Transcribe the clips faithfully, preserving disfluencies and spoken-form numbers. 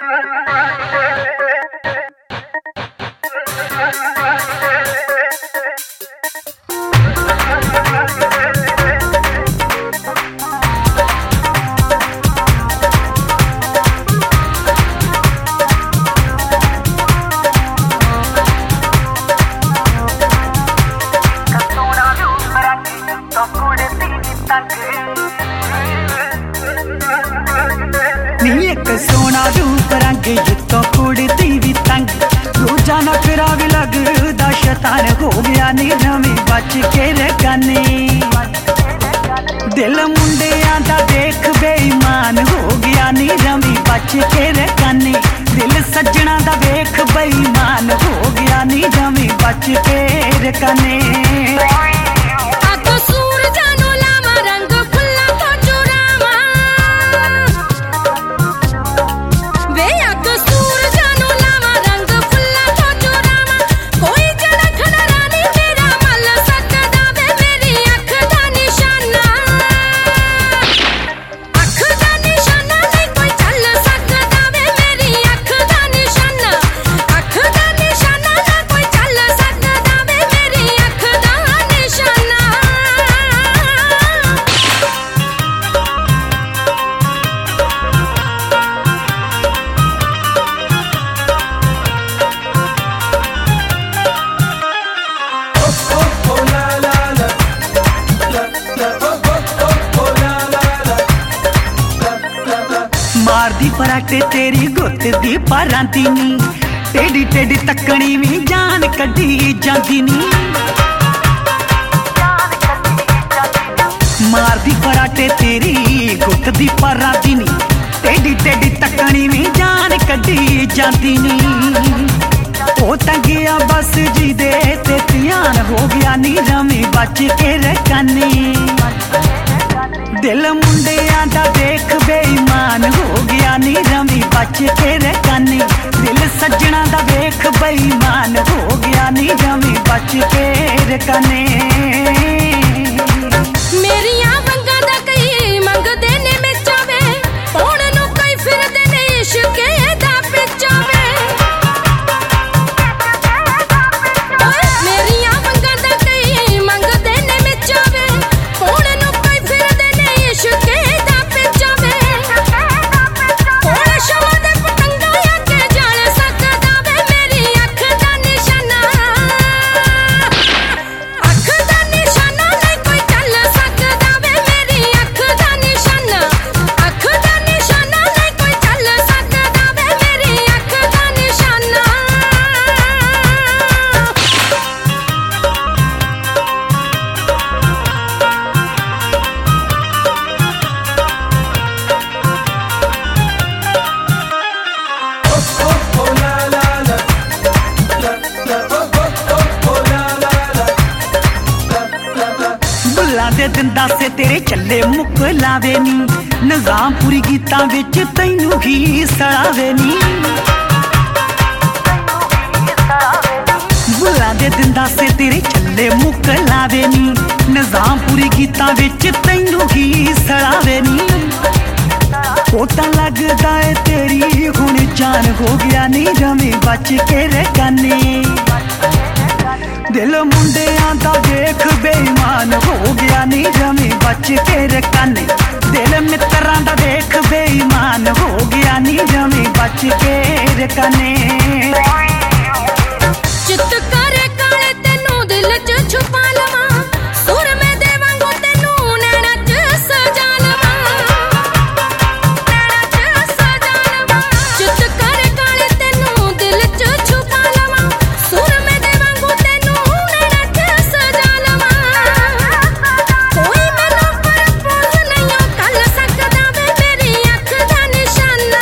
सोना रूप रंग जितो कुड़ती भी तंग रोजाना फिरा भी लगदा शैतान हो गया नी नवी बच के रखने दिल मुंडिया दा देख बेईमान हो गया नी नवी बच के रखने दिल सज्जना दा देख बेईमान हो गया नी नवी बच के रखने मारदी पराटे तेरी गुत दी परांती नी टेढ़ी टेढ़ी तकनी भी जान कढ़ी जाती नी मारदी पराटे तेरी गुत दी परांती नी टेढ़ी टेढ़ी तकनी भी जान कढ़ी जाती नी ओ तंगिया बस जी दे ते ध्यान हो गया नी रमी बच के रखनी दिल मुंडिया दा देख बेईमान हो गया नी रमी बच के रखनी दिल सज्जना दा देख बेईमान हो गया नी रमी बच के रखने मेरिया मंगा दा कई मंग देने में चावे होण नु कई फिर देने इश्क दा पिचावे मेरिया मंगा दा कई मंग देने में चावे होण नु कई फिर देने इश्क दा पिचावे होण शवा दे पतंगा या के जान सकदा वे मेरी अख दा निशाना अख दा निशाना नहीं कोई चल सकदा वे मेरी अख दा निशाना अख दा निशाना नहीं कोई चल सकदा वे मेरी अख दा निशाना बुल्ला दे दिंदा से तेरे चले मुक लावे नी निजाम पूरी गीतां विच तैनू ही सड़ावे नी बुल्ला दे दिंदा से तेरे चले मुक लावे नी निजाम पूरी गीतां विच तैनू ही सड़ावे नी पोता लगदा है तेरी हुण जान हो गया नी रमी बच के रखने दिल मुंडिया दा देख बेईमान हो गया नी रमी बच के रखने दिल मित्रां दा देख बेईमान हो गया नी रमी बच के रखने चित करे काले तेनू दिल च छुपा लवां सुर में देवांगो तेनू नैना च सजा लवां नैना च सजा लवां चित करे काले तेनू दिल च छुपा लवां सुर में देवांगो तेनू नैना च सजा लवां कोई मैनू पर पहुंच नहीं कर सकदा वे मेरी अख दा निशाना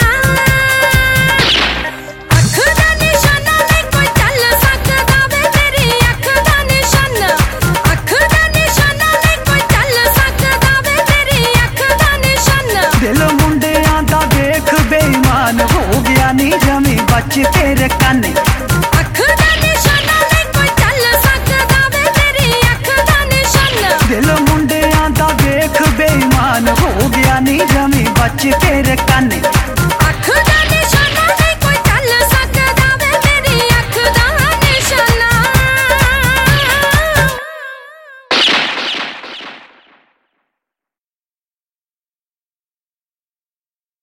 अख दा निशाना नहीं कोई चल सकदा वे मेरी अख दा निशाना अख दा निशाना नहीं कोई चल सकदा वे मेरी अख दा निशाना दिल मुंडिया दा देख बेईमान हो गया नी रमी बच के रखने अख दा निशाना नहीं कोई चल सकदा वे मेरी अख दा निशाना दिल मुंडिया दा देख बेईमान हो गया नी रमी बच के रखने